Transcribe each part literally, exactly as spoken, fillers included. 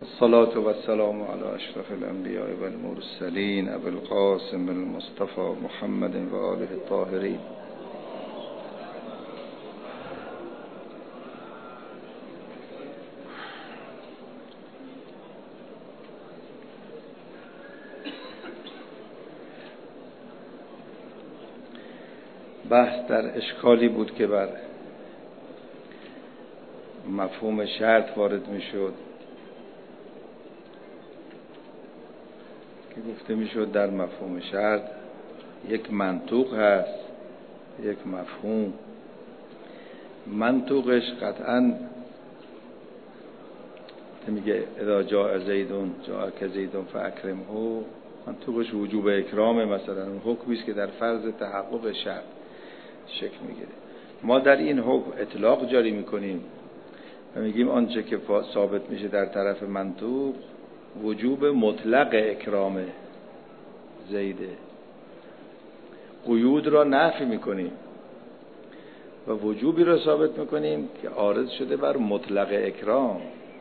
الصلاة والسلام على اشرف الانبیاء والمرسلین ابی القاسم المصطفى محمد و آله الطاهرین. بحث در اشکالی بود که بر مفهوم شرط وارد می شد که گفته می شد در مفهوم شرط یک منطوق هست، یک مفهوم. منطوقش قطعاً میگه اذا جاء زیدون جاءک زیدون فاکرمه، منطوقش وجوب اکرامه، مثلا اون حکمی است که در فرض تحقق شرط شکل میگیره. ما در این حکم اطلاق جاری میکنیم و میگیم آنچه که ثابت میشه در طرف منطوق وجوب مطلق اکرام زیده، قیود را نفی میکنیم و وجوبی را ثابت میکنیم که عارض شده بر مطلق اکرام.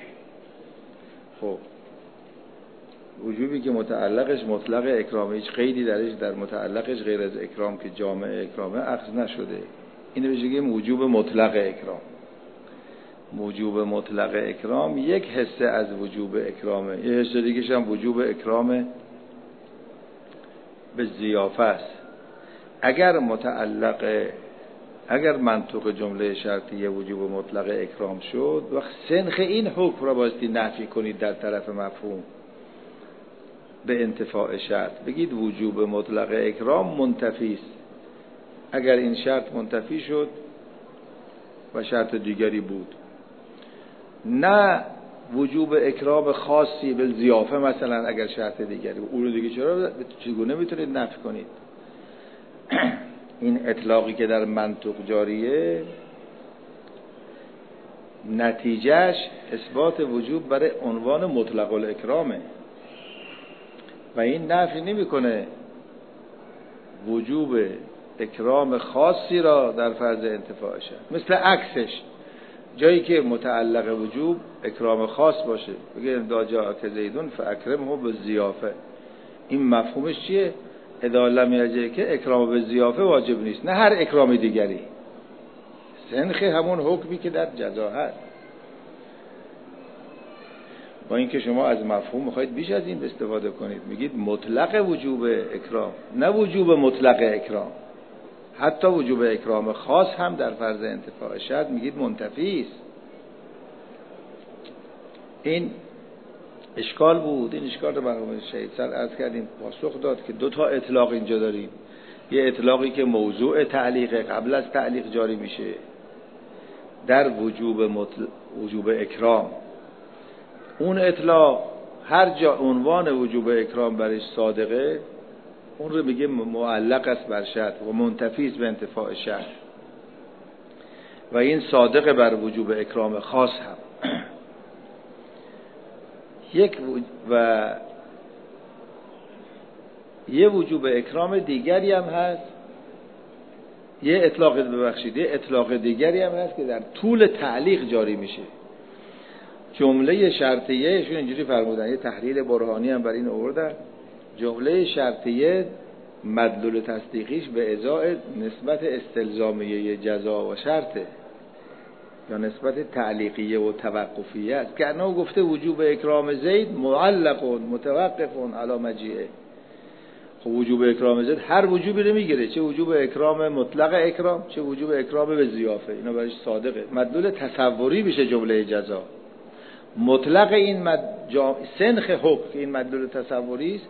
خب وجوبی که متعلقش مطلق اکرام، هیچ قیدی درش در متعلقش غیر از اکرام که جامع اکرامه اخذ نشده، اینو بگیم وجوب مطلق اکرام. وجوب مطلق اکرام یک حصه از وجوب اکرامه، یه حصه دیگه‌ش هم وجوب اکرام به ضیافه است. اگر متعلق اگر منطوق جمله شرطیه وجوب مطلق اکرام شد، وقت سنخ این حکم را بایستی نفی کنید در طرف مفهوم به انتفاع شرط، بگید وجوب مطلق اکرام منتفی است. اگر این شرط منتفی شد و شرط دیگری بود، نه وجوب اکرام خاصی به ضیافه مثلا اگر شرط دیگری بود، اون دیگه چرا چگونه میتونید نفی کنید؟ این اطلاقی که در منطق جاریه نتیجهش اثبات وجوب برای عنوان مطلق الاکرامه و این نفی نمیکنه وجوب اکرام خاصی را در فرض انتفاع شد. مثل عکسش، جایی که متعلق وجوب اکرام خاص باشه، بگه اذا جاءک زیدون فاکرمه بالضیافه، این مفهومش چیه؟ اذا لم یجئک اکرام بالضیافه واجب نیست، نه هر اکرام دیگری، سنخ همون حکمی که در جزا هست. با اینکه شما از مفهوم میخواید بیش از این استفاده کنید، میگید مطلق وجوب اکرام، نه وجوب مطلق اکرام. حتی وجوب اکرام خاص هم در فرض انتفاع شرط میگید منتفی است. این اشکال بود، این اشکال رو مرحوم شهید سر عرض کردیم، پاسخ داد که دو تا اطلاق اینجا داریم. یه اطلاقی که موضوع تعلیق قبل از تعلیق جاری میشه در وجوب مطل... وجوب اکرام، اون اطلاق هر جا عنوان وجوب اکرام برش صادقه اون رو میگه معلق است بر شرط و منتفی است به انتفاع شرط، و این صادق بر وجوب اکرام خاص هم. یک و یه وجوب اکرام دیگری هم هست، یه اطلاق ببخشید یه اطلاق دیگری هم هست که در طول تعلیق جاری میشه. جمله شرطیه شون اینجوری فرمودن، یه تحلیل برهانی هم بر این آوردن، جمله شرطیه مدلول تصدیقیش به ازای نسبت استلزامیه جزا و شرطه یا نسبت تعلیقیه و توقفیه است، که انه گفته وجوب اکرام زید معلق متوقف علی مجیئه. خب وجوب اکرام زید هر وجوبی رو میگیره، چه وجوب اکرام مطلق اکرام، چه وجوب اکرام به ضیافه، اینا برایش صادقه. مدلول تصوری میشه جمله جزا. مطلق این مد... جا... سنخ حکم این مدلول تصوری است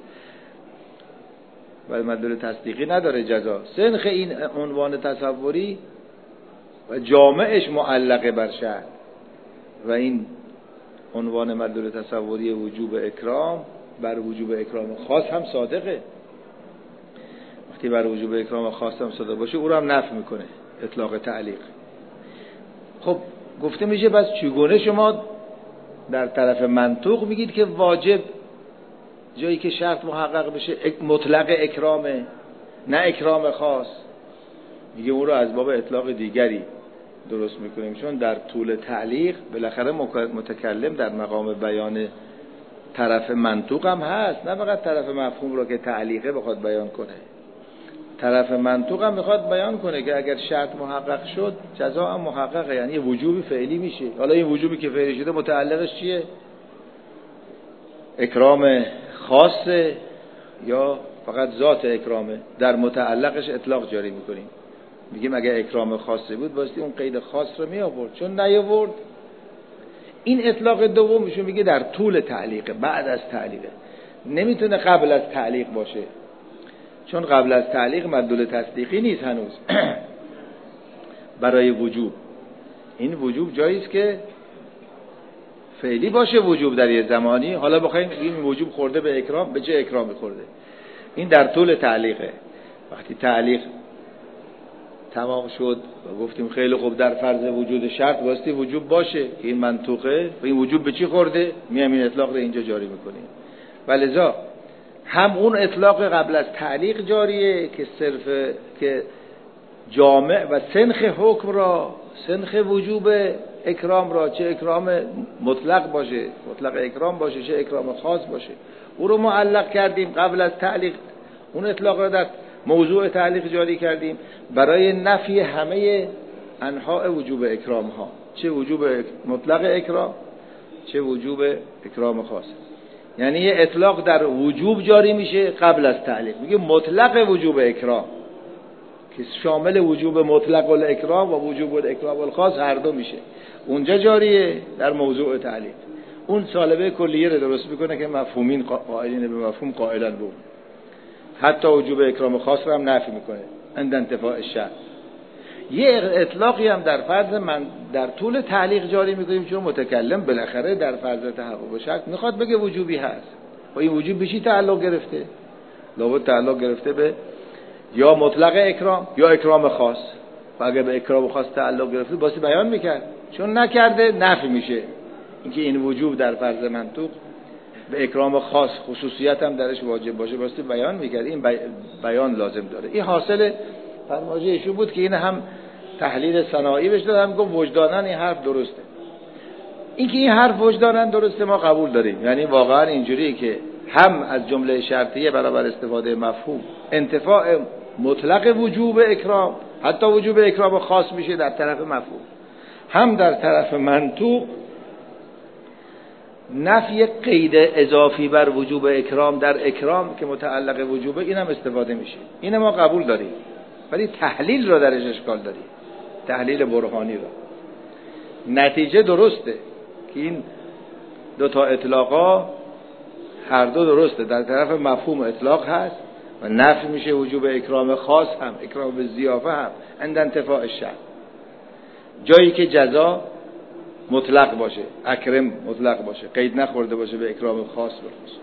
و مدلول تصدیقی نداره جزا. سنخ این عنوان تصوری و جامعش معلقه بر شرط و این عنوان مدلول تصوری وجوب اکرام بر وجوب اکرام خاص هم صادقه. وقتی بر وجوب اکرام خاص هم صادق باشه او رو هم نفی میکنه اطلاق تعلیق. خب گفته میشه بس چگونه شما در طرف منطوق میگید که واجب جایی که شرط محقق بشه مطلق اکرامه نه اکرام خاص، میگه اون رو از باب اطلاق دیگری درست میکنیم، چون در طول تعلیق بالاخره متکلم در مقام بیان طرف منطوق هم هست، نه فقط طرف مفهوم رو که تعلیقه بخواد بیان کنه. طرف منطوق هم میخواد بیان کنه که اگر شرط محقق شد جزا هم محققه، یعنی یه وجوبی فعلی میشه. حالا این وجوبی که فعلی شده متعلقش چیه؟ اکرام خاصه یا فقط ذات اکرامه؟ در متعلقش اطلاق جاری میکنیم، میگیم اگر اکرام خاصه بود باستی اون قید خاص رو می آورد، چون نیاورد. این اطلاق دومشون میگه در طول تعلیق، بعد از تعلیقه، نمیتونه قبل از تعلیق باشه، چون قبل از تعلیق مدلول تصدیقی نیست هنوز برای وجوب. این وجوب جاییست که فعلی باشه وجوب در یه زمانی، حالا بخوایم این وجوب خورده به اکرام، به چه اکرامی خورده؟ این در طول تعلیقه. وقتی تعلیق تمام شد و گفتیم خیلی خوب در فرض وجود شرط واسطی وجوب باشه که این منطوقه، و این وجوب به چی خورده؟ میام این اطلاق رو اینجا جاری میکنیم. ولذا هم اون اطلاق قبل از تعلیق جاریه که صرف که جامع و سنخ حکم را، سنخ وجوب اکرام را، چه اکرام مطلق باشه، مطلق اکرام باشه، چه اکرام خاص باشه، او رو معلق کردیم قبل از تعلیق. اون اطلاق را در موضوع تعلیق جاری کردیم برای نفی همه انواع وجوب اکرام ها، چه وجوب مطلق اکرام چه وجوب اکرام خاص. یعنی یه اطلاق در وجوب جاری میشه قبل از تعلیق، میگه مطلق وجوب اکرام که شامل وجوب مطلق الاکرام و وجوب الاکرام الخاص هر دو میشه، اونجا جاریه در موضوع تعلیق. اون سالبه کلیه رو درست میکنه که مفهومین قائلین به مفهوم قائلن بود، حتی وجوب اکرام خاص رو هم نفی میکنه عند انتفاء الشرط. یه اطلاقی هم در فرض من در طول تعلیق جاری میکنیم، چون متکلم بالاخره در فرض تحقق شرط میخواد بگه وجوبی هست. و این وجوب به چی تعلق گرفته؟ لابد تعلق گرفته به یا مطلق اکرام یا اکرام خاص. و اگه به اکرام خاص تعلق گرفته باسی بیان میکرد، چون نکرده نفی میشه. اینکه این وجوب در فرض منطوق به اکرام خاص خصوصیت هم درش واجب باشه باسی بیان میکرد، این بیان لازم داره. این حاصل فرمایش ایشون بود که این هم تحلیل صناعی بهش دادم، گفت وجدانن این حرف درسته. این که این حرف وجدانن درسته ما قبول داریم، یعنی واقعا اینجوریه که هم از جمله شرطیه برابر استفاده مفهوم انتفاع مطلق وجوب اکرام، حتی وجوب اکرام خاص میشه در طرف مفهوم، هم در طرف منطوق نفی قید اضافی بر وجوب اکرام در اکرام که متعلق وجوبه، این هم استفاده میشه. این ما قبول داریم، ولی تحلیل رو درش اشکال داریم، تحلیل برهانی رو. نتیجه درسته که این دو تا اطلاقا هر دو درسته، در طرف مفهوم اطلاق هست و نفی میشه وجوب اکرام خاص هم، اکرام به ضیافه هم عند انتفاء الشرط. جایی که جزا مطلق باشه، اکرم مطلق باشه، قید نخورده باشه به اکرام خاص به خصوص،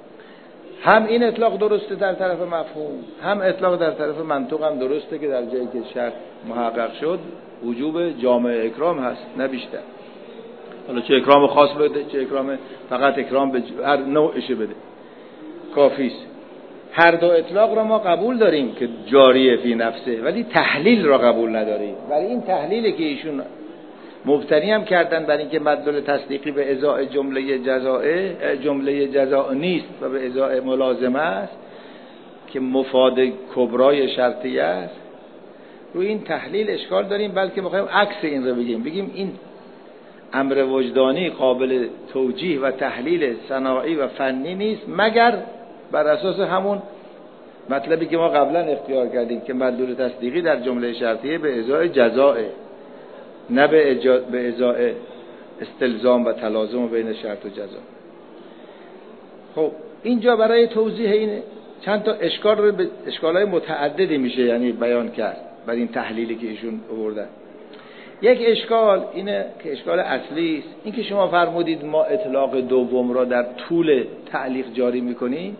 هم این اطلاق درسته در طرف مفهوم، هم اطلاق در طرف منطوق هم درسته که در جایی که شرط محقق شد وجوب جامع اکرام هست نه بیشتر. حالا چه اکرام خاص بده چه اکرام فقط اکرام به هر نوعش بده کافیست. هر دو اطلاق را ما قبول داریم که جاریه فی نفسه، ولی تحلیل را قبول نداریم. ولی این تحلیلی که ایشون مبتنی هم کردن بر اینکه مدلول تصدیقی به ازای جمله جزائه جمله جزاء نیست و به ازای ملازمه است که مفاد کبرای شرطیه است، روی این تحلیل اشکال داریم. بلکه می‌خوایم عکس این رو بگیم، بگیم این امر وجدانی قابل توجیه و تحلیل صناعی و فنی نیست مگر بر اساس همون مطلبی که ما قبلا اختیار کردیم که مدلول تصدیقی در جمله شرطیه به ازای جزائه، نه به اجا... به ازای استلزام و تلازم بین شرط و جزا. خب اینجا برای توضیح این چند تا اشکال رو به اشکالای متعددی میشه یعنی بیان کرد بر این تحلیلی که ایشون آوردن. یک اشکال اینه که اشکال اصلی است، این که شما فرمودید ما اطلاق دوم را در طول تعلیق جاری میکنیم.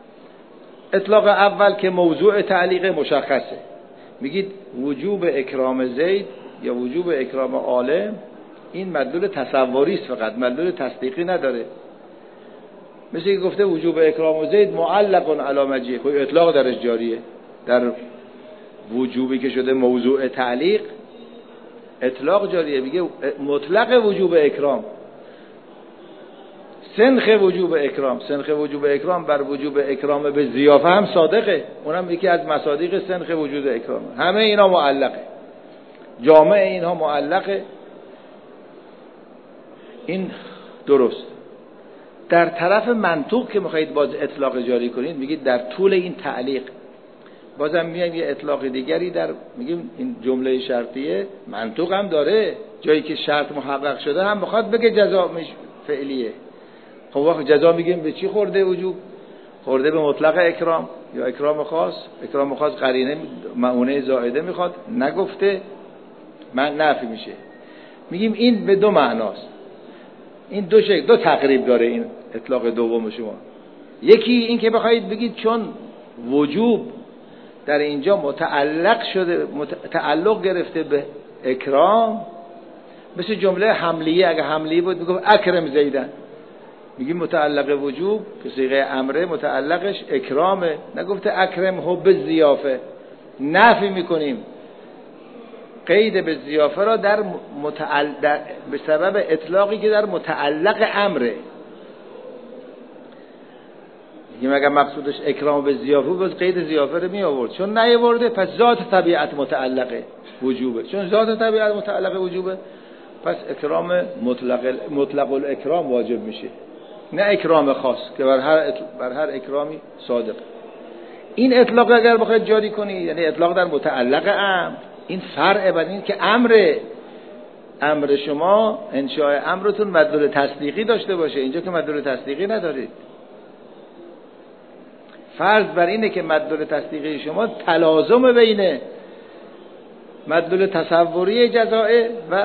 اطلاق اول که موضوع تعلیق مشخصه، میگید وجوب اکرام زید یا وجوب اکرام عالم، این مدلول تصوری است، فقط مدلول تصدیقی نداره. مثل که گفته وجوب اکرام زید معلق علی مجیء، خب اطلاق درش جاریه. در وجوبی که شده موضوع تعلیق اطلاق جاریه، میگه مطلق وجوب اکرام سنخ وجوب اکرام، سنخ وجوب اکرام بر وجوب اکرام به ضیافه هم صادقه، اونم یکی از مصادیق سنخ وجود اکرام. همه اینا معلقه، جامع اینها معلقه. این درست. در طرف منطوق که میخواید باز اطلاق جاری کنید، میگید در طول این تعلیق بازم میایم یه اطلاق دیگری در میگیم این جمله شرطیه منطوق هم داره، جایی که شرط محقق شده هم بخواد بگه جزا فعلیه. خب وقت جزا میگیم به چی خورده وجوب؟ خورده به مطلق اکرام یا اکرام خاص. اکرام خاص قرینه معونه زائده میخواد، نگفته، من نفی میشه. میگیم این به دو معناست، این دو شکل، دو تقریب داره این اطلاق دوم شما. یکی این که بخواید بگید چون وجوب در اینجا متعلق شده، تعلق گرفته به اکرام، مثل جمله حملیه، اگه حملیه بود میگفت اکرم زیدن، میگیم متعلق وجوب که صیغه امره متعلقش اکرامه، نگفته اکرم حب ضیافه. نفی میکنیم قید به ضیافه را در متعلق در به سبب اطلاقی که در متعلق امره. میگیم اگر مقصودش اکرام به ضیافه بود قید ضیافه رو می آورد، چون نیاورده پس ذات طبیعت متعلق وجوبه. چون ذات طبیعت متعلق وجوبه پس اکرام مطلق مطلق الاکرام واجب میشه، نه اکرام خاص که بر هر بر هر اکرامی صادق. این اطلاق اگر بخواید جاری کنی یعنی اطلاق در متعلق امر، این فرع بر این که امر امر شما انشاء امرتون مدلول تصدیقی داشته باشه، اینجا که مدلول تصدیقی ندارید. فرض بر اینه که مدلول تصدیقی شما تلازم بین مدلول تصوری جزائه و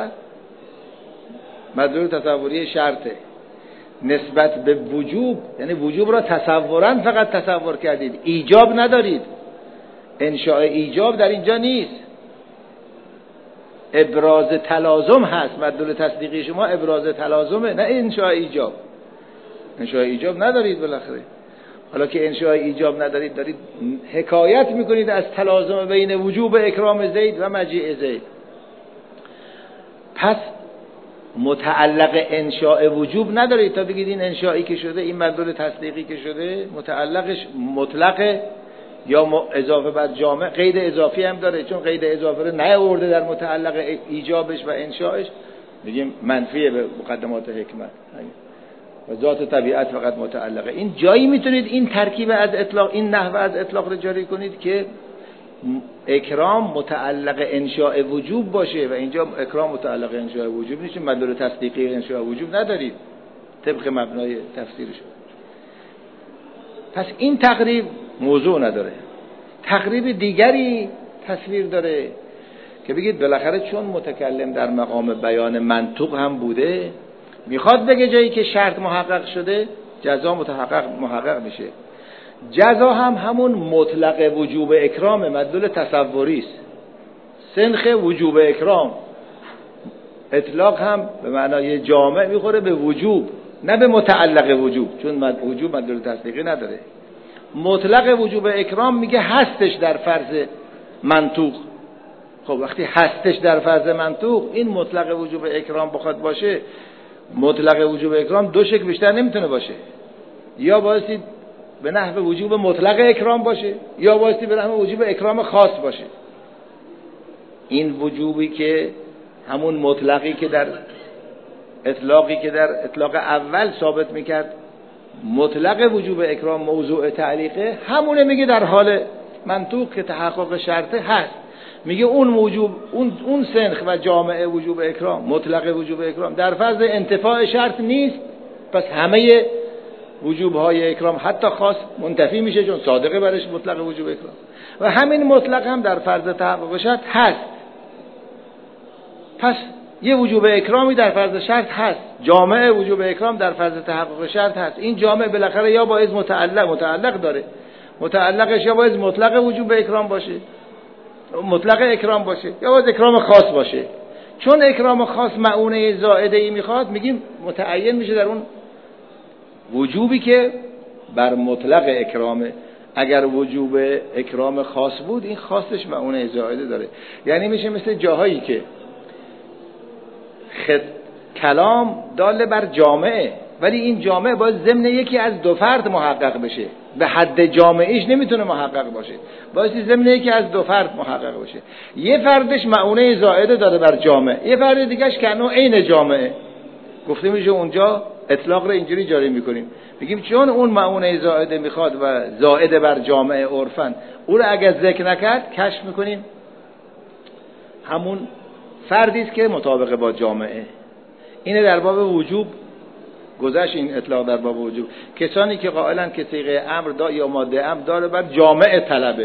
مدلول تصوری شرطه. نسبت به وجوب یعنی وجوب را تصورا فقط تصور کردید، ایجاب ندارید. انشاء ایجاب در اینجا نیست، ابراز تلازم هست. مدلول تصدیقی شما ابراز تلازمه، نه انشاء ایجاب. انشاء ایجاب ندارید بالاخره. حالا که انشاء ایجاب ندارید، دارید حکایت میکنید از تلازم بین وجوب اکرام زید و مجیء زید. پس متعلق انشاء وجوب ندارید تا بگید این انشائی که شده، این مدلول تصدیقی که شده متعلقش مطلق یا اضافه بر جامع. قید اضافی هم داره، چون قید اضافه رو نیاورده در متعلق ایجابش و انشاءش، میگیم منفیه به مقدمات حکمت و ذات طبیعت فقط متعلقه. این جایی میتونید این ترکیب از اطلاق، این نحوه از اطلاق رو جاری کنید که اکرام متعلق انشاء وجوب باشه و اینجا اکرام متعلق انشاء وجوب نیست، مدلول تصدیقی انشاء وجوب ندارید طبق مبنای تفسیرش. پس این تقریب موضوع نداره. تقریب دیگری تصویر داره که بگید بالاخره چون متکلم در مقام بیان منطوق هم بوده، میخواد بگه جایی که شرط محقق شده جزا متحقق محقق میشه. جزا هم همون مطلق وجوب اکرام مدلول تصوری است. سنخ وجوب اکرام اطلاق هم به معنای جامع میخوره به وجوب، نه به متعلق وجوب، چون مد وجوب مدلول تصدیقی نداره. مطلق وجوب اکرام میگه هستش در فرض منطوق. خب وقتی هستش در فرض منطوق، این مطلق وجوب اکرام بخواد باشه، مطلق وجوب اکرام دو شکل بیشتر نمیتونه باشه. یا بایستی به نحو وجوب مطلق اکرام باشه، یا بایستی به نحو وجوب اکرام خاص باشه. این وجوبی که همون مطلقی که در اطلاقی که در اطلاق اول ثابت میکرد مطلق وجوب اکرام موضوع تعلیقه، همونه میگه در حال منطوق که تحقق شرطه هست. میگه اون وجوب اون اون سنخ و جامعه وجوب اکرام مطلق وجوب اکرام در فرض انتفاع شرط نیست، پس همه وجوب های اکرام حتی خاص منتفی میشه، چون صادقه برش مطلق وجوب اکرام. و همین مطلق هم در فرض تحقق شرط هست. پس یه وجوب اکرامی در فرض شرط هست، جامعه وجوب اکرام در فرض تحقق شرط هست. این جامعه بالاخره یا باید متعلق متعلق داره، متعلقش یا باید مطلق وجوب اکرام باشه، مطلق اکرام باشه، یا باید اکرام خاص باشه. چون اکرام خاص معونه زائده ای میخواد، میگیم متعین میشه در اون وجوبی که بر مطلق اکرامه. اگر وجوب اکرام خاص بود، این خاصش معونه زائده داره. یعنی میشه مثل جاهایی که خد... کلام دال بر جامعه ولی این جامع باید ضمن یکی از دو فرد محقق بشه، به حد جامعیش نمیتونه محقق باشه، باید ضمن یکی از دو فرد محقق باشه. یه فردش معونه زائده داره بر جامع، یه فرد دیگهش کنو عین جامعه، گفته میشه اونجا اطلاق رو اینجوری جاری میکنیم، بگیم چون اون معونه زائده میخواد و زائده بر جامعه عرفن، او رو اگر ذکر نکرد کشف میکنیم همون فردی است که مطابق با جامعه. اینه در باب وجوب گذشت، این اطلاق در باب وجوب. کسانی که قائلن که صیغه امر دا یا ماده امر داره بر جامعه طلبه،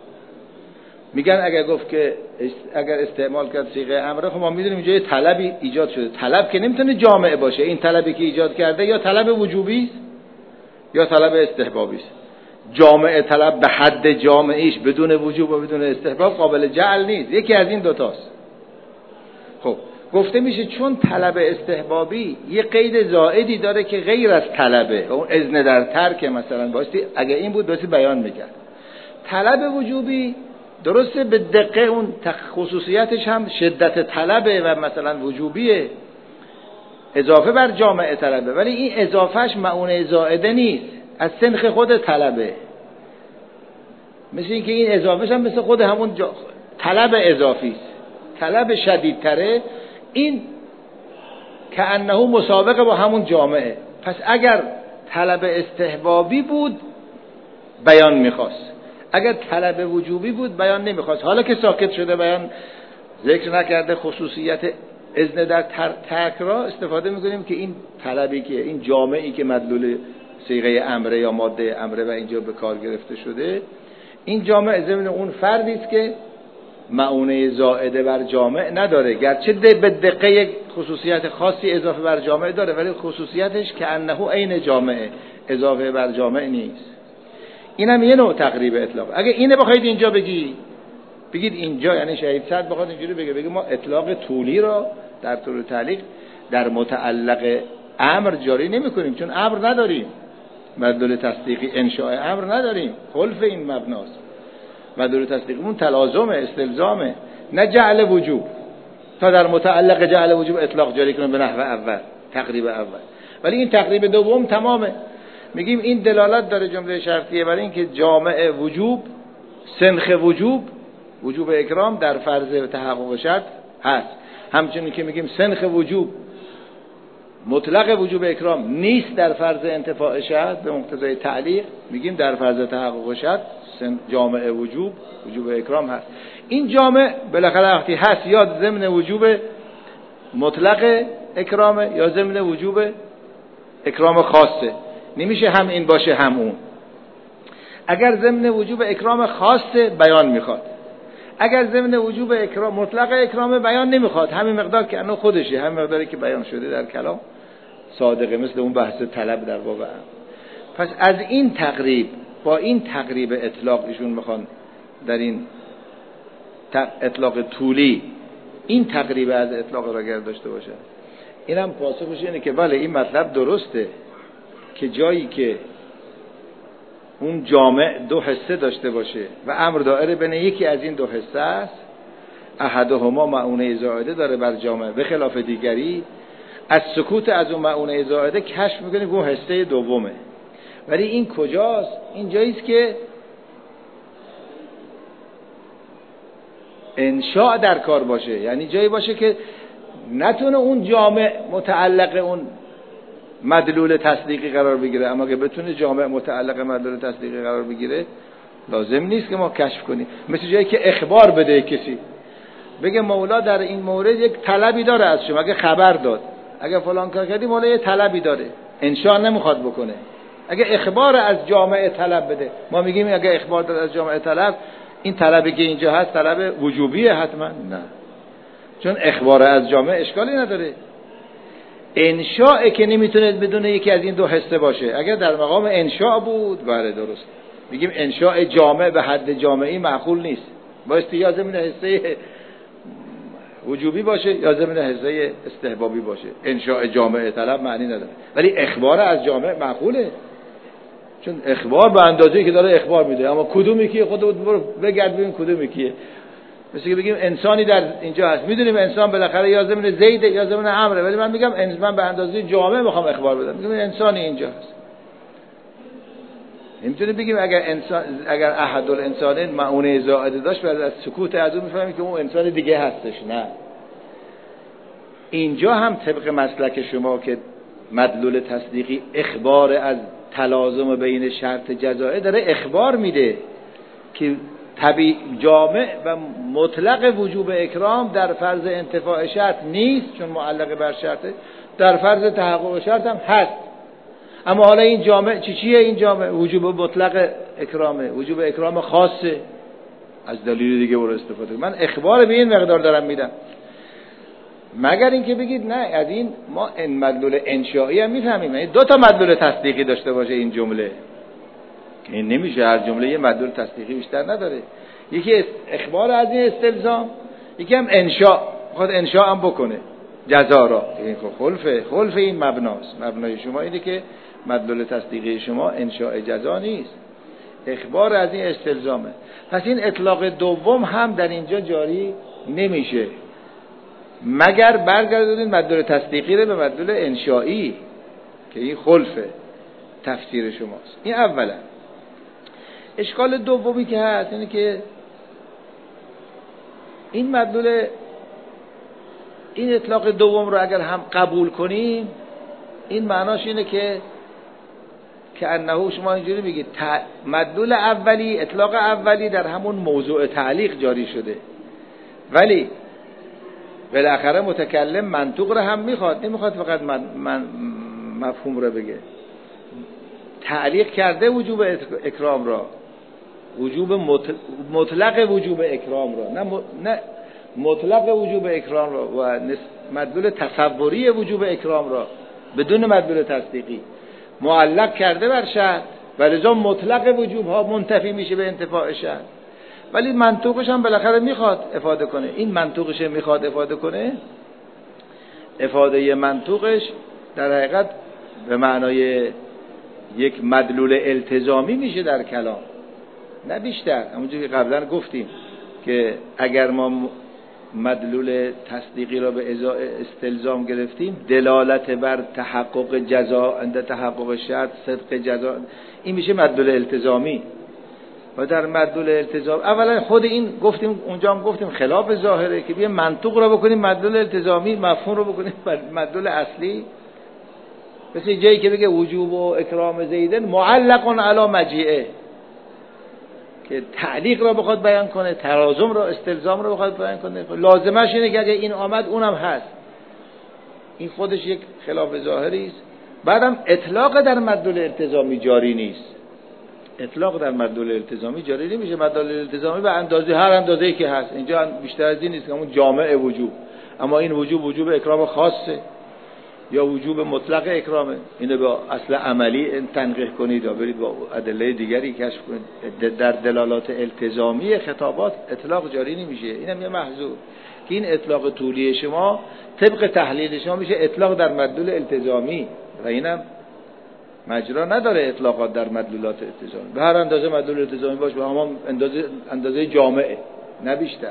میگن اگر گفت که اگر استعمال کرد صیغه امر، خب ما میدونیم اینجا یه طلبی ایجاد شده، طلب که نمیتونه جامعه باشه، این طلبی که ایجاد کرده یا طلب وجوبی است یا طلب استحبابی است. جامعه طلب به حد جامعیش بدون وجوب و بدون استحباب قابل جعل نیست، یکی از این دوتاست. خب گفته میشه چون طلب استحبابی یه قید زائدی داره که غیر از طلبه، اون اذن در ترک مثلا باستی، اگه این بود باستی بیان میکرد. طلب وجوبی درسته به دقیقه اون خصوصیتش هم شدت طلبه و مثلا وجوبیه، اضافه بر جامعه طلبه، ولی این اضافهش معونه زائده نیست، از سنخ خود طلبه. مثل این که این اضافهش هم مثل خود همون جا... طلب اضافی است، طلب شدیدتره، این که انه مسابقه با همون جامعه. پس اگر طلب استحبابی بود بیان میخواست، اگر طلب وجوبی بود بیان نمیخواست. حالا که ساکت شده بیان ذکر نکرده خصوصیت اذن در ترک را، استفاده میکنیم که این طلبی که این جامعی که مدلول صیغه امره یا ماده امره و اینجا به کار گرفته شده، این جامع ضمن اون فردی است که معونه زائده بر جامع نداره، گرچه به دقیقه یک خصوصیت خاصی اضافه بر جامع داره، ولی خصوصیتش که انه عین جامعه، اضافه بر جامع نیست. اینم یه نوع تقریب اطلاق. اگه اینه بخواید اینجا بگی بگید اینجا، یعنی شهید صد بخواد اینجوری بگه بگه ما اطلاق طولی را در طور تعلیق در متعلق امر جاری نمی کنیم، چون امر نداریم، مدلول تصدیقی انشاء امر نداریم، خلف این مبناست. مدلول تصدیقمون تلازم استلزامه، نه جعل وجوب، تا در متعلق جعل وجوب اطلاق جاری کنیم به نحو اول، تقریب اول. ولی این تقریب دوم تمامه، میگیم این دلالت داره جمله شرطیه برای این که جامع وجوب، سنخ وجوب، وجوب اکرام در فرض تحقق شرط هست، همچنین که میگیم سنخ وجوب مطلق وجوب اکرام نیست در فرض انتفاع شرط به مقتضای تعلیق، میگیم در فرض تحقق شرط جامع وجوب وجوب اکرام هست. این جامع بالاخره وقتی هست یا ضمن وجوب مطلق اکرامه یا ضمن وجوب اکرام خاصه، نمیشه هم این باشه هم اون. اگر ضمن وجوب اکرام خاصه بیان میخواد، اگر ضمن وجوب اکرام مطلق اکرام بیان نمیخواد، همین مقدار که انو خودشه، همین مقداری که بیان شده در کلام صادقه، مثل اون بحث طلب در باب امر. پس از این تقریب با این تقریب اطلاق ایشون میخوان در این اطلاق طولی این تقریب از اطلاق را گرد داشته باشه. اینم پاسخش اینه که بله این مطلب درسته که جایی که اون جامع دو حصه داشته باشه و امر دائره بین یکی از این دو حصه است، احدهما معونه زائده داره بر جامع به خلاف دیگری، از سکوت از اون معونه زائده کشف میکنیم که اون حصه دومه. ولی این کجاست؟ این جاییست که انشاء در کار باشه، یعنی جایی باشه که نتونه اون جامع متعلق اون مدلول تصدیقی قرار بگیره، اما که بتونه جامع متعلق مدلول تصدیقی قرار بگیره لازم نیست که ما کشف کنیم. مثل جایی که اخبار بده کسی، بگه مولا در این مورد یک طلبی داره از شما، اگه خبر داد اگه فلان کار کردی مولا یه طلبی داره، انشاء نمیخواد بکنه. اگه اخبار از جامعه طلب بده، ما میگیم اگه اخبار داد از جامعه طلب، این طلبی که اینجا هست طلب وجوبیه حتما؟ نه، چون اخبار از جامعه اشکالی نداره. انشاء که نمیتونه بدون یکی از این دو حصه باشه. اگر در مقام انشاء بود بله درست، میگیم انشاء جامع به حد جامعی معقول نیست، بایستی یا ضمن حصه وجوبی باشه یا ضمن حصه استحبابی باشه. انشاء جامع طلب معنی نداره، ولی اخبار از جامع معقوله، چون اخبار به اندازه‌ای که داره اخبار میده. اما کدومی کیه خودت برو بگرد ببین کدومی کیه. مثل که بگیم انسانی در اینجا هست. میدونیم انسان بالاخره یا ضمن زید یا ضمن عمره، ولی من میگم من به اندازه جامع میخوام اخبار بدم، میگم انسانی اینجا هست. نمیتونیم بگیم اگر انسان اگر احد الانسانین معونه زائده داشت بعد از سکوت از اون میفهمیم که اون انسان دیگه هستش. نه، اینجا هم طبق مسلک شما که مدلول تصدیقی اخبار از تلازم بین شرط جزائه داره اخبار میده که طبیع جامع و مطلق وجوب اکرام در فرض انتفاع شرط نیست چون معلق بر شرطه، در فرض تحقق شرط هم هست. اما حالا این جامع چی چیه؟ این جامع وجوب مطلق اکرامه، وجوب اکرام خاصه، از دلیل دیگه برو استفاده. من اخبار به این مقدار دارم میدم، مگر اینکه بگید نه از این ما این مدلول انشایی هم میفهمیم، یعنی دو تا مدلول تصدیقی داشته باشه این جمله، این نمیشه، هر جمله یه مدلول تصدیقی بیشتر نداره. یکی اخبار از این استلزام، یکی هم انشاء، خود انشاء هم بکنه جزا را. این خلف خلف این مبناست. مبنای شما اینه که مدلول تصدیقی شما انشاء جزا نیست، اخبار از این استلزامه. پس این اطلاق دوم هم در اینجا جاری نمیشه مگر برگردونید مدلول تصدیقی رو به مدلول انشایی که این خلف تفسیر شماست. این اولا. اشکال دومی که هست اینه که این مدلول این اطلاق دوم رو اگر هم قبول کنیم این معناش اینه که که انه شما اینجوری میگید مدلول اولی اطلاق اولی در همون موضوع تعلیق جاری شده، ولی بالاخره متکلم منطوق رو هم میخواد، نمیخواد فقط من, من مفهوم رو بگه. تعلیق کرده وجوب اکرام را، وجوب مطلق وجوب اکرام را، نه نه مطلق وجوب اکرام را و مدلول تصوری وجوب اکرام را بدون مدلول تصدیقی معلق کرده بر شرط و لذا مطلق وجوب ها منتفی میشه به انتفاع شرط، ولی منطوقش هم بالاخره میخواد افاده کنه. این منطوقش میخواد افاده کنه، افاده منطوقش در حقیقت به معنای یک مدلول التزامی میشه در کلام، نه بیشتر. همونجوری که قبلا گفتیم که اگر ما مدلول تصدیقی را به ازای استلزام گرفتیم، دلالت بر تحقق جزا عند تحقق شرط، صدق جزا، این میشه مدلول التزامی. و در مدلول التزام اولا خود این گفتیم اونجا هم گفتیم خلاف ظاهره که بیا منطوق را بکنیم مدلول التزامی، مفهوم رو بکنیم مدلول اصلی. مثل جایی که بگه وجوب و اکرام زیدن معلق علی مجیئه، که تعلیق را بخواد بیان کنه، ترازم را استلزام را بخواد بیان کنه، لازمش اینه که اگه این آمد اونم هست. این خودش یک خلاف ظاهری است. بعدم اطلاق در مدلول التزامی جاری نیست، اطلاق در مدلول التزامی جاری نمیشه. مدلول التزامی به اندازه هر اندازه‌ای که هست، اینجا بیشتر از این نیست که همون جامع وجوب، اما این وجوب وجوب اکرام خاصه یا وجوب مطلق اکرامه. اینو به اصل عملی تنقیح کنید و برید با ادله دیگری کشف کنید. در دلالات التزامی خطابات اطلاق جاری نمیشه. اینم یه محذور که این اطلاق طولی شما طبق تحلیل شما میشه اطلاق در مدلول التزامی و اینم مجرا نداره اطلاقات در مدلولات التزامی. به هر اندازه مدلول التزامی باشه، به همان اندازه اندازه جامعه، نه بیشتر.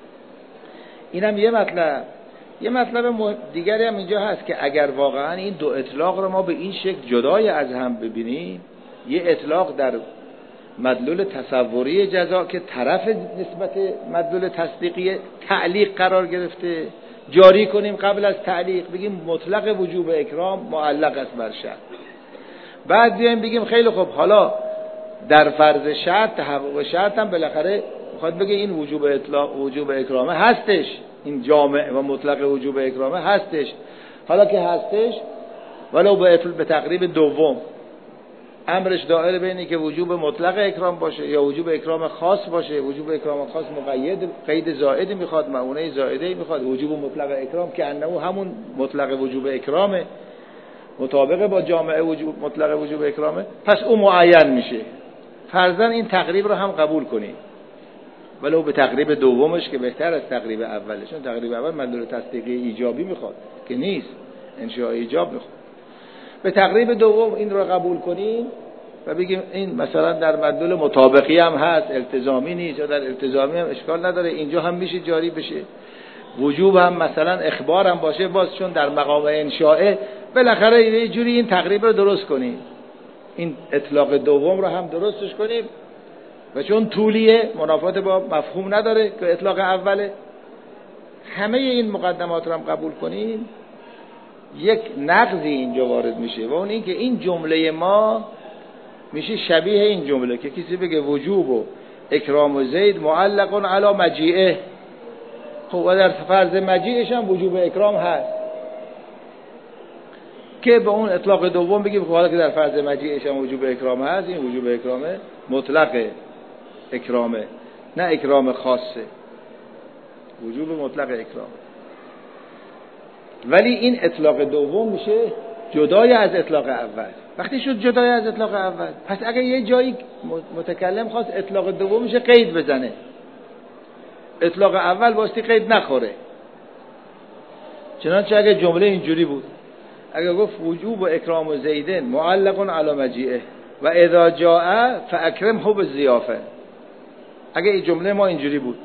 اینم یه مطلب. یه مطلب دیگری هم اینجا هست که اگر واقعا این دو اطلاق رو ما به این شکل جدای از هم ببینیم، یه اطلاق در مدلول تصوری جزا که طرف نسبت مدلول تصدیقی تعلیق قرار گرفته جاری کنیم قبل از تعلیق، بگیم مطلق وجوب اکرام معلق است بر شرط. بعد بیایم بگیم خیلی خوب حالا در فرض شرط تحقق شرط هم بالاخره میخواد بگه این وجوب اطلاق وجوب اکرامه هستش، این جامع و مطلق وجوب اکرامه هستش. حالا که هستش ولو به به تقریب دوم امرش دائره بینی که وجوب مطلق اکرام باشه یا وجوب اکرام خاص باشه. وجوب اکرام خاص مقید قید زائد میخواد، معونه زائده میخواد. وجوب مطلق اکرام که انه همون مطلق وجوب اکرامه، مطابق با جامعه وجوب مطلق وجوب اکرامه، پس او معین میشه. فرضاً این تقریب رو هم قبول کنیم ولو به تقریب دومش که بهتر از تقریب اولش، چون تقریب اول مدلول تصدیقی ایجابی میخواد که نیست، انشاء ایجاب میخواد. به تقریب دوم این رو قبول کنیم، و بگیم این مثلا در مدلول مطابقی هم هست، التزامی نیست، یا در التزامی هم اشکال نداره، اینجا هم میشه جاری بشه. وجوب هم مثلا اخبار هم باشه، باز چون در مقام انشاءه بالاخره یه جوری این تقریب رو درست کنیم، این اطلاق دوم رو هم درستش کنیم و چون طولیه منافات با مفهوم نداره که اطلاق اوله، همه این مقدمات رو هم قبول کنیم، یک نقضی اینجا وارد میشه و اون این که این جمله ما میشه شبیه این جمله که کسی بگه وجوب و اکرام و زید معلق علی مجیئه. خب و در فرض مجیئش هم وجوب اکرام هست که به اون اطلاق دوم بگیم خب حالا که در فرض مجیئش هم وجوب اکرام هست، این وجوب اکرامه مطلق اکرامه، نه اکرام خاصه، وجوب مطلق اکرام. ولی این اطلاق دوم میشه جدای از اطلاق اول. وقتی شد جدای از اطلاق اول، پس اگه یه جایی متکلم خواست اطلاق دوم میشه قید بزنه، اطلاق اول واسطی قید نخوره. چنانچه اگه جمله اینجوری بود، اگه گفت وجوب و اکرام و زیدن معلق علی مجیئه و اذا جاء فاکرمه بالضیافه، اگه این جمله ما اینجوری بود،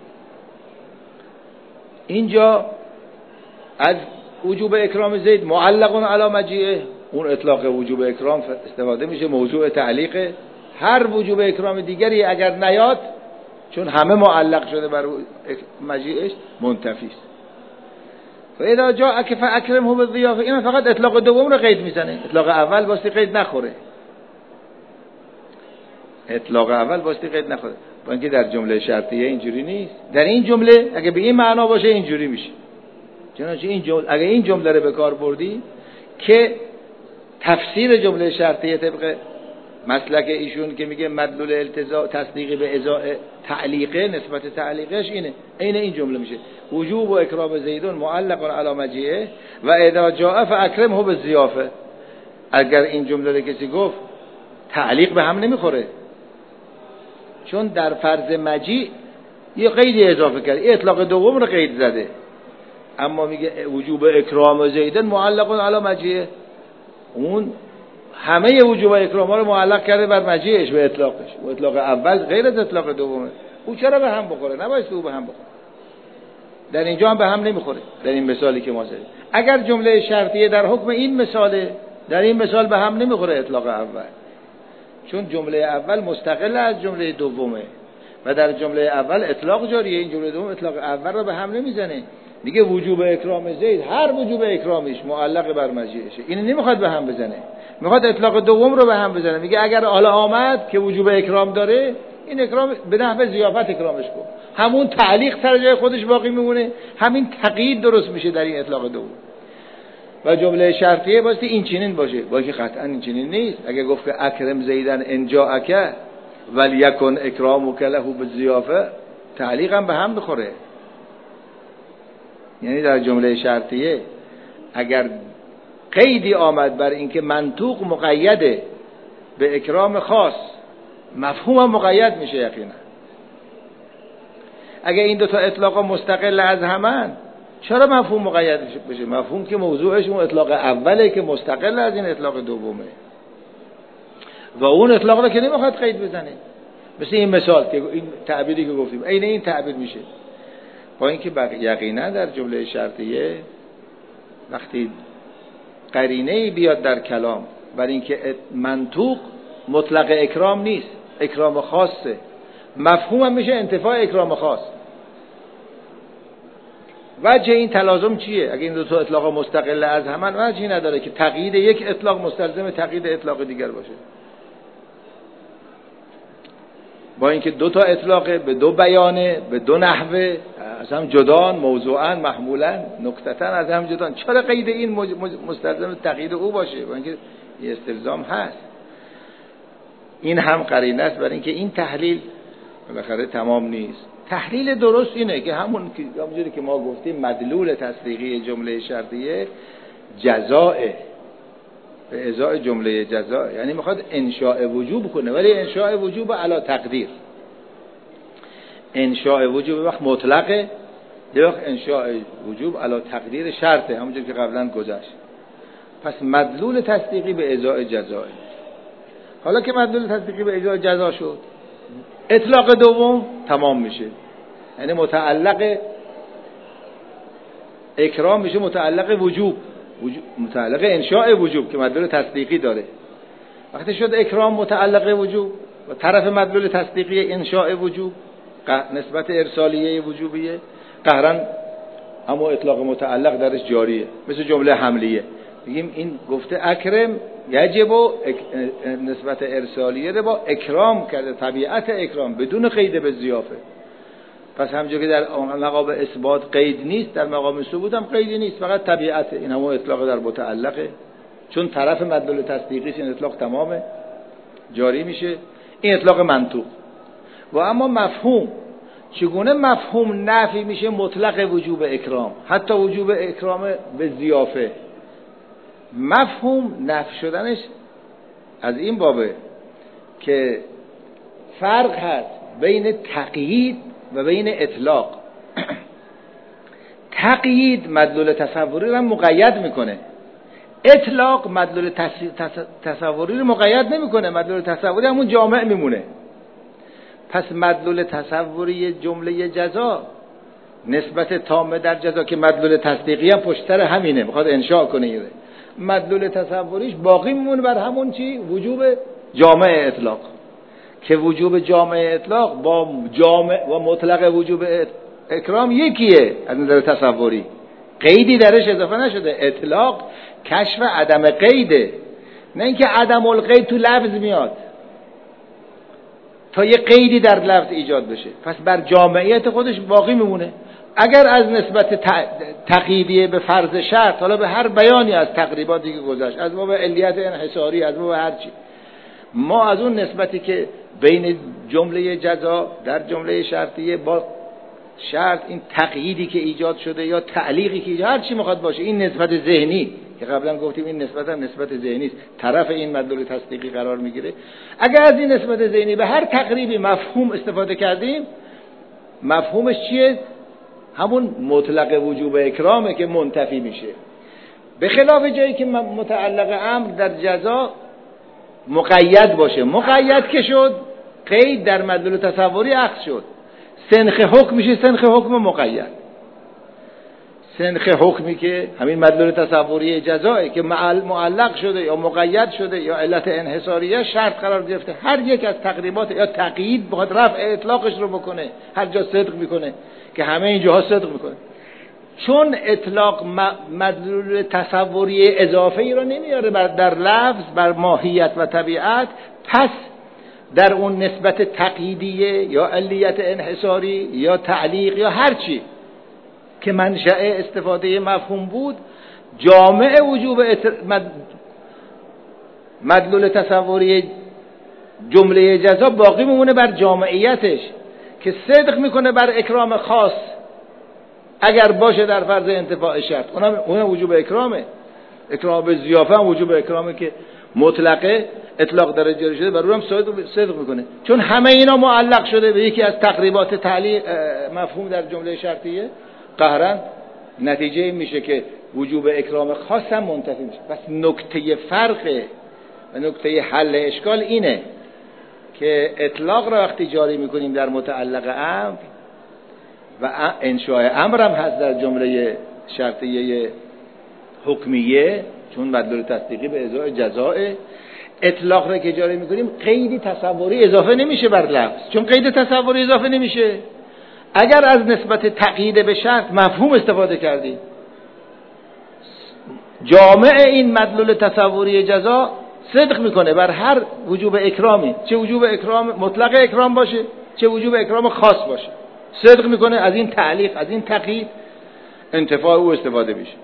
اینجا از وجوب اکرام زید معلق علی مجیئه، اون اطلاق وجوب اکرام استفاده میشه موضوع تعلیق، هر وجوب اکرام دیگری اگر نیاد چون همه معلق شده بر مجیئش منتفی است. و اذا جاء فاکرمه بالضیافه، این فقط اطلاق دوم رو قید میزنه، اطلاق اول واسه قید نخوره، اطلاق اول واسه قید نخوره. با اینکه در جمله شرطیه اینجوری نیست، در این جمله اگه به این معنا باشه اینجوری میشه. چنانچه این جمله اگه این جمله رو به کار بردی که تفسیر جمله شرطیه طبق مسلک ایشون که میگه مدلول التزام تصدیقی به ازاء تعلیقه، نسبت تعلیقش اینه، عین این جمله میشه وجوب و اکرام زیدون معلق علی مجیئه و اذا جاء فاکرمه بالضیافه. اگر این جمله رو کسی گفت تعلیق به هم نمیخوره، چون در فرض مجیء یه قیدی اضافه کرد، اطلاق دوم رو قید زده، اما میگه وجوب اکرام زیدن معلق علی مجیئه، اون همه وجوب اکرام ها رو معلق کرده بر مجیئش به اطلاقش، و اطلاق اول غیر از اطلاق دومه، او چرا به هم بخوره؟ نباید او به هم بخوره. در اینجا هم به هم نمیخوره. در این مثالی که ما زدیم اگر جمله شرطیه در حکم این مثاله، در این مثال به هم نمیخوره اطلاق اول، چون جمله اول مستقل از جمله دومه و در جمله اول اطلاق جاریه، این جمله دوم اطلاق اول رو به هم نمیزنه. میگه وجوب اکرام زید، هر وجوب اکرامیش معلق بر مجیئشه، این نمیخواد به هم بزنه، میخواد اطلاق دوم رو به هم بزنه. میگه اگر حالا آمد که وجوب اکرام داره، این اکرام به نحو ضیافت اکرامش کن، همون تعلیق سر جای خودش باقی میمونه، همین تقیید درست میشه در این اطلاق دوم. و جمله شرطیه واسه این چنین باشه، با که قطعا این چنین نیست. اگه گفت که اکرم زیدن ان جاءک ولیکن اکرامک له بالضیافه، تعلیق هم به هم بخوره. یعنی در جمله شرطیه اگر قیدی آمد بر اینکه منطوق مقیده به اکرام خاص، مفهوم هم مقید میشه یقینا. اگر این دو تا اطلاق مستقل از همن، چرا مفهوم مقید بشه؟ مفهوم که موضوعش اون اطلاق اوله که مستقل از این اطلاق دومه و اون اطلاق رو که نمیخواد قید بزنه. مثل این مثال که این تعبیری که گفتیم عین این تعبیر میشه، با اینکه یقینا در جمله شرطیه وقتی قرینه‌ای بیاد در کلام بر اینکه منطوق مطلق اکرام نیست، اکرام خاصه، مفهوم هم میشه انتفاع اکرام خاص. وجه این تلازم چیه؟ اگه این دو تا اطلاق مستقل از همان، وجهی نداره که تقیید یک اطلاق مستلزم تقیید اطلاق دیگر باشه. با اینکه دو تا اطلاق به دو بیانه، به دو نحوه، از هم جدان، موضوعاً، محمولاً، نکتتاً از هم جدان، چرا قید این مستلزم تقیید او باشه؟ با اینکه یه استلزام هست. این هم قرینه است برای اینکه این تحلیل بالاخره تمام نیست. تحلیل درست اینه که همون همونجوری که ما گفتیم مدلول تصدیقی جمله شرطیه جزاءه، به ازای جمله جزاء، یعنی میخواد انشاء وجوب کنه، ولی انشاء وجوب علی تقدیر. انشاء وجوب وقت مطلقه، یه وقت انشاء وجوب علی تقدیر شرطه، همونجوری که قبلا گذشت. پس مدلول تصدیقی به ازای جزاء. حالا که مدلول تصدیقی به اجرای جزا شد، اطلاق دوم تمام میشه، یعنی متعلق اکرام میشه متعلق وجوب، وجوب متعلق انشاء وجوب که مدلول تصدیقی داره. وقتی شد اکرام متعلق وجوب و طرف مدلول تصدیقی انشاء وجوب نسبت ارسالیه وجوبیه، قهرن اما اطلاق متعلق درش جاریه، مثل جمله حملیه. بگیم این گفته اکرم یجب و نسبت ارسالیه رو با اکرام کرده، طبیعت اکرام بدون قید به ضیافه. پس همونجور که در مقام اثبات قید نیست، در مقام ثبوت هم قیدی نیست، فقط طبیعت. این هم اطلاق در متعلقه، چون طرف مدلول تصدیقی این اطلاق تمامه جاری میشه. این اطلاق منطوق. و اما مفهوم، چگونه مفهوم نفی میشه مطلق وجوب اکرام، حتی وجوب اکرام به ضیافه؟ مفهوم نفی شدنش از این بابه که فرق هست بین تقیید و بین اطلاق. تقیید مدلول تصوری رو مقید میکنه، اطلاق مدلول تصوری رو مقید نمیکنه، مدلول تصوری همون جامع میمونه. پس مدلول تصوری جمله جزا نسبت تامه در جزا که مدلول تصدیقی هم پشتر همینه، میخواد انشاء کنه، یه مدلول تصوریش باقی میمونه بر همون چی؟ وجوب جامع اطلاق، که وجوب جامع اطلاق با جامع و مطلق وجوب اکرام یکیه از نظر تصوری، قیدی درش اضافه نشده. اطلاق کشف عدم قیده، نه اینکه عدم القید تو لفظ میاد تا یه قیدی در لفظ ایجاد بشه، پس بر جامعیت خودش باقی میمونه. اگر از نسبت تقییدیه به فرض شرط، حالا به هر بیانی از تقریباتی که گذشت، از باب علیت انحصاری، از باب هر چی، ما از اون نسبتی که بین جمله جزا در جمله شرطیه با شرط، این تقییدی که ایجاد شده یا تعلیقی که ایجاد، هر چی میخواد باشه، این نسبت ذهنی که قبلا گفتیم این نسبت هم نسبت ذهنی است، طرف این مدلول تصدیقی قرار میگیره. اگر از این نسبت ذهنی به هر تقریبی مفهوم استفاده کردیم، مفهومش چیه؟ همون مطلق وجوب اکرامه که منتفی میشه. به خلاف جایی که متعلق امر در جزا مقید باشه، مقید که شد قید در مدلول تصوری اخذ شد، سنخ حکم میشه سنخ حکم مقید. سنخ حکمی که همین مدلول تصوری جزایی که معلق شده یا مقید شده یا علت انحصاریه شرط قرار گرفته، هر یک از تقریبات یا تقیید بخواد رفع اطلاقش رو بکنه، هر جا صدق میکنه که همه اینجاها صدق میکنه. چون اطلاق مدلول تصوری اضافه ای رو نمیاره بر در لفظ بر ماهیت و طبیعت، پس در اون نسبت تقییدیه یا علیت انحصاری یا تعلیق یا هر چی که منشأ استفاده مفهوم بود، جامع وجوب مدلول تصوری جمله جزا باقی میمونه بر جامعیتش که صدق میکنه بر اکرام خاص اگر باشه در فرض انتفاع شرط. اونم اون وجوب اکرامه. اکرام به ضیافه هم وجوب اکرامه که مطلقه اطلاق درجه جاری شده و رو هم صدق میکنه، چون همه اینا معلق شده به یکی از تقریبات تعلیق مفهوم در جمله شرطیه. قهرن نتیجه این میشه که وجوب اکرام خاص هم منتفی میشه. پس نکته فرق و نکته حل اشکال اینه که اطلاق را وقتی جاری میکنیم در متعلق امر و انشاء امر هم هست در جمله شرطیه حکمیه، چون مدلول تصدیقی به ازای جزاء، اطلاق را که جاری میکنیم قیدی تصوری اضافه نمیشه بر لفظ، چون قید تصوری اضافه نمیشه. اگر از نسبت تقیید به شرط مفهوم استفاده کردیم، جامع این مدلول تصوری جزا صدق میکنه بر هر وجوب اکرامی، چه وجوب اکرام مطلق اکرام باشه چه وجوب اکرام خاص باشه، صدق میکنه از این تعلیق از این تقیید انتفاع او استفاده میشه.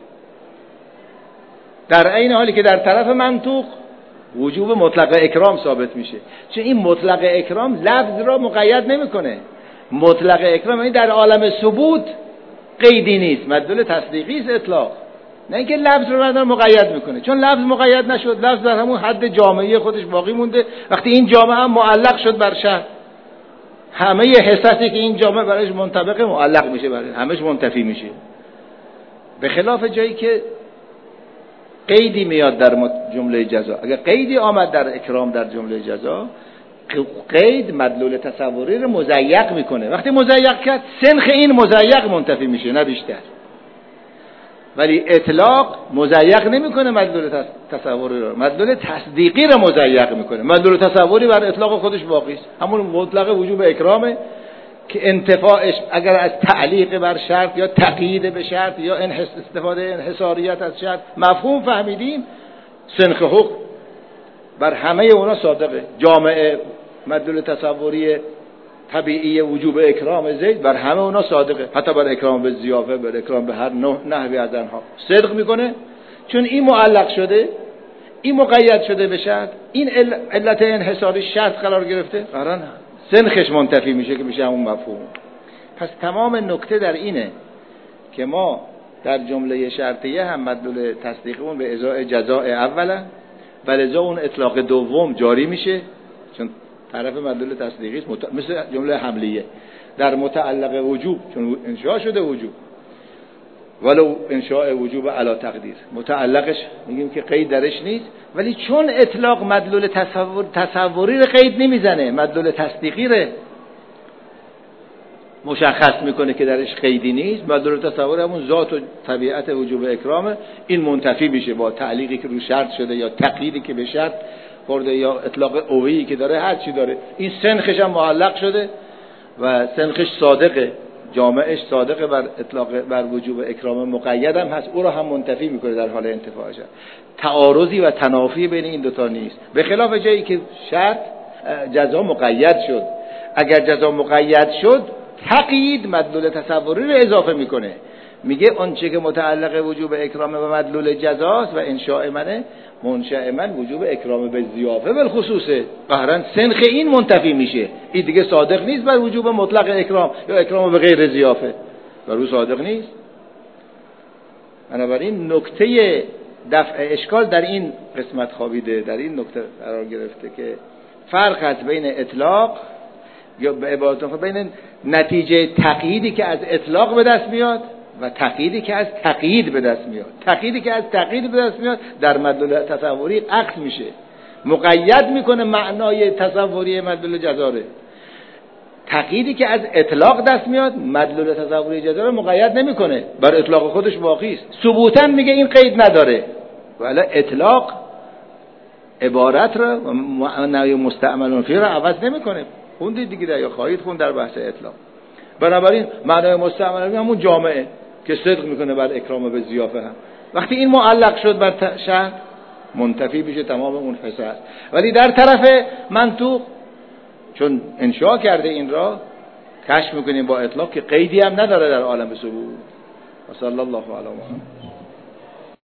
در عین حالی که در طرف منطوق وجوب مطلق اکرام ثابت میشه، چون این مطلق اکرام لفظ را مقید نمیکنه. مطلق اکرام یعنی در عالم ثبوت قیدی نیست، مدلول تصدیقی است اطلاق، نه اینکه لفظ رو بعدا مقید میکنه، چون لفظ مقید نشد، لفظ در همون حد جامعه خودش باقی مونده. وقتی این جامعه هم معلق شد بر شرط، همه حساسی که این جامعه برایش منطبقه معلق میشه، برای همش منتفی میشه. به خلاف جایی که قیدی میاد در جمله جزا، اگر قیدی آمد در اکرام در جمله جزا، قید مدلول تصوری رو مضیق میکنه. وقتی مضیق کرد سنخ این مضیق منتفی میشه نه بیشتر. ولی اطلاق مضیق نمیکنه مدلول تصوری رو، مدلول تصدیقی رو مضیق میکنه. مدلول تصوری بر اطلاق خودش باقی است، همون مطلق وجوب اکرامه که انتفاعش اگر از تعلیق بر شرط یا تقیید به شرط یا استفاده انحصاریت از شرط مفهوم فهمیدیم، سنخ حکم بر همه اونا صادقه. جامعه مدلول تصوری طبیعی وجوب اکرام زید بر همه اونا صادقه، حتی بر اکرام به ضیافه، بر اکرام به هر نحوی از آنها صدق میکنه، چون این معلق شده، این مقید شده به شرط، این علت انحصاری شرط قرار گرفته، قرار سنخش منتفی میشه که میشه همون مفهوم. پس تمام نکته در اینه که ما در جمله شرطیه هم مدلول تصدیقمون به ازای جزاء اولا و لذا اون اطلاق دوم جاری میشه، چون طرف مدلول تصدیقی است، مت... مثل جمله حملیه در متعلق وجوب، چون انشاء شده وجوب، ولو انشاء وجوب علی تقدیر، متعلقش میگیم که قید درش نیست، ولی چون اطلاق مدلول تصور تصوری رو قید نمیزنه، مدلول تصدیقی رو مشخص میکنه که درش قیدی نیست، مدلول تصوری همون ذات و طبیعت وجوب اکرامه، این منتفی میشه با تعلیقی که رو شرط شده یا تقییدی که به شرط خورده یا اطلاق اوهی که داره، هر چی داره، این سنخش هم معلق شده و سنخش صادقه، جامعش صادقه بر اطلاق بر وجوب اکرام مقید هم هست، او را هم منتفی میکنه در حال انتفاعش. تعارضی و تنافی بین این دوتا نیست، به خلاف جایی که شرط جزا مقید شد. اگر جزا مقید شد تقیید مدلول تصوری رو اضافه میکنه، میگه اون چه که متعلق وجوب اکرام و مدلول جزاست و انشاء منه، منشأ من وجوب اکرام به ضیافه بالخصوصه، قهرن سنخ این منتفی میشه، این دیگه صادق نیست بر وجوب مطلق اکرام یا اکرام به غیر ضیافه، بر او صادق نیست. بنابراین نکته دفع اشکال در این قسمت خوابیده، در این نکته قرار گرفته که فرق هست بین اطلاق یا به عبارت بین نتیجه تقییدی که از اطلاق به دست میاد و تقییدی که از تقیید به دست میاد. تقییدی که از تقیید به دست میاد در مدلول تصوری عکس میشه، مقید میکنه معنای تصوری مدلول جزاره. تقییدی که از اطلاق دست میاد مدلول تصوری جزاره مقید نمیکنه، بر اطلاق خودش باقی است، ثبوتا میگه این قید نداره، ولی اطلاق عبارت رو معنای مستعمل فیه رو عوض نمیکنه. خوندید دیگه یا خواهید خوند در بحث اطلاق. بنابراین معنای مستعمل همون جامعه که صدق میکنه بر اکرام به ضیافه هم، وقتی این معلق شد بر شرط منتفی بشه تمام اون فساد. ولی در طرف منطوق چون انشاء کرده این را کشف میکنیم با اطلاق که قیدی هم نداره در عالم ثبوت. و صلی الله علی محمد.